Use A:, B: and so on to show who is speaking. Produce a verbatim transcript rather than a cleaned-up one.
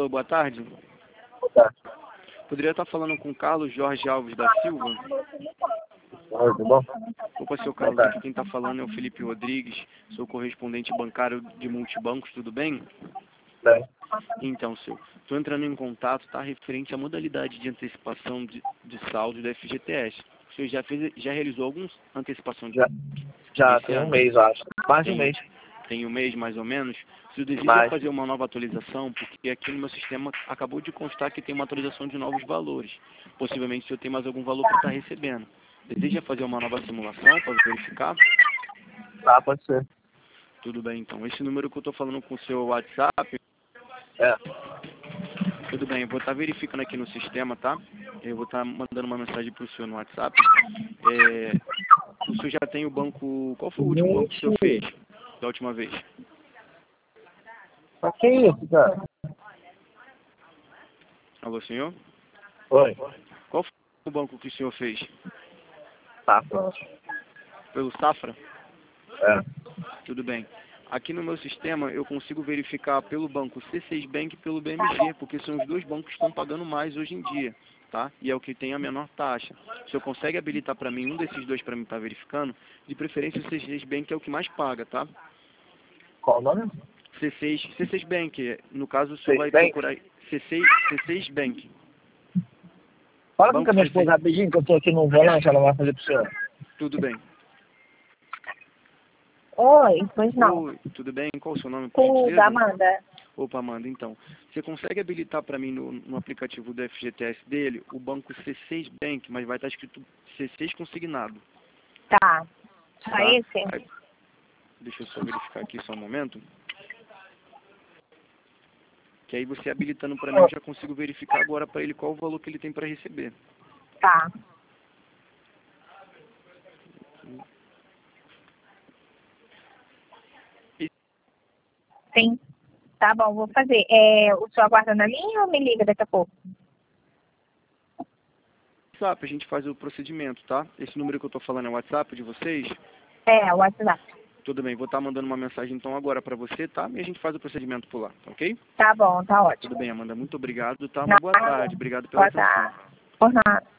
A: Alô, boa tarde.
B: Boa tarde.
A: Poderia estar falando com Carlos Jorge Alves da Silva?
B: Oi, tudo bom?
A: Opa, seu Carlos, aqui quem está falando é o Felipe Rodrigues, sou correspondente bancário de multibancos, tudo bem?
B: Bem.
A: Então, seu, estou entrando em contato, tá, referente à modalidade de antecipação de, de saldo da F G T S. O senhor já, fez, já realizou alguma antecipação de
B: Já, já
A: esse
B: tem um
A: ano?
B: mês, eu acho. Mais de um
A: Tem,
B: mês.
A: tem um mês, mais ou menos. Se eu deseja
B: Mais.
A: fazer uma nova atualização, porque aqui no meu sistema acabou de constar que tem uma atualização de novos valores. Possivelmente o senhor tem mais algum valor que está recebendo. Deseja fazer uma nova simulação para verificar?
B: Tá, pode ser.
A: Tudo bem, então. Esse número que eu estou falando com o seu WhatsApp,
B: É.
A: tudo bem, eu vou estar verificando aqui no sistema, tá? Eu vou estar mandando uma mensagem para o senhor no WhatsApp. É, o senhor já tem o banco... Qual foi o último banco que o senhor fez da última vez?
B: Pra que isso, cara?
A: Alô, senhor?
B: Oi.
A: Qual foi o banco que o senhor fez?
B: Tá, pronto.
A: Pelo Safra?
B: É.
A: Tudo bem. Aqui no meu sistema eu consigo verificar pelo banco C seis Bank e pelo B M G, porque são os dois bancos que estão pagando mais hoje em dia, tá? E é o que tem a menor taxa. O senhor consegue habilitar para mim um desses dois para mim estar verificando? De preferência o C seis Bank é o que mais paga, tá?
B: Qual o nome?
A: C seis, C seis Bank, no caso o senhor vai
B: C seis Bank?
A: procurar C seis, C seis Bank.
B: Fala
A: Banco
B: com a minha
A: C seis.
B: esposa rapidinho, que eu tô aqui no volante, ela vai fazer pro senhor.
A: Tudo bem.
C: Oi, pois não.
A: Oi, tudo bem? Qual o seu nome, por
C: Tudo,
A: gentileza?
C: Amanda.
A: Opa, Amanda, então. Você consegue habilitar para mim no, no aplicativo do F G T S dele o banco C seis Bank, mas vai estar escrito C seis consignado.
C: Tá. Só
A: Tá?
C: esse?
A: Aí, deixa eu só verificar aqui só um momento. Que aí você habilitando para mim eu já consigo verificar agora para ele qual o valor que ele tem para receber.
C: Tá. Sim. Tá bom, vou fazer. É, o senhor aguarda na linha ou me liga daqui a pouco?
A: WhatsApp, a gente faz o procedimento, tá? Esse número que eu tô falando é o WhatsApp de vocês?
C: É, o WhatsApp.
A: Tudo bem, vou estar mandando uma mensagem então agora para você, tá? E a gente faz o procedimento por lá, tá ok?
C: Tá bom, tá ótimo.
A: Tudo bem, Amanda, muito obrigado, tá? Uma
C: Nada.
A: boa tarde, obrigado pela
C: Boa
A: atenção.
C: tarde. Por nada.